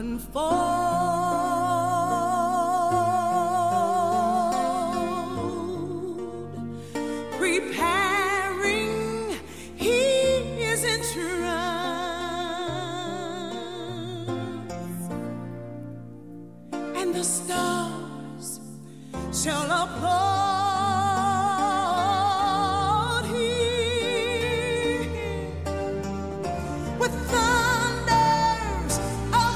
unfold, preparing his entrance, and the stars shall applaud him with thunders of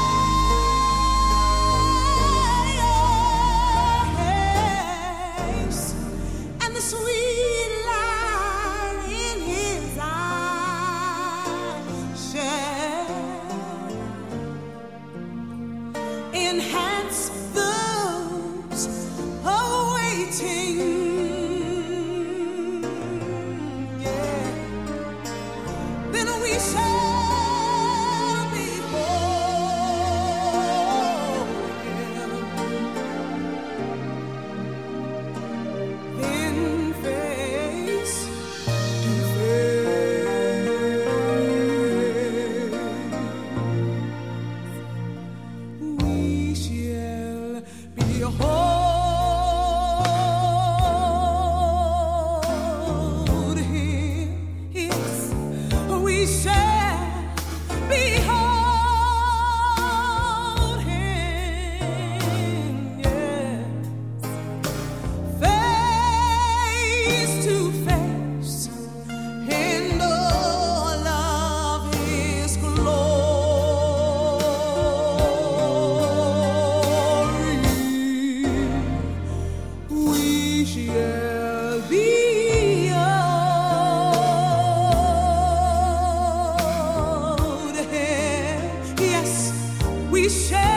praise, and the sweet light in his eyes shall enhance those awaiting. Yeah. Then we shall behold him in face to face. We shall behold him. Yes, we shall behold him. Yes, face to face in all of his glory. We shall behold him. Yes, we shall.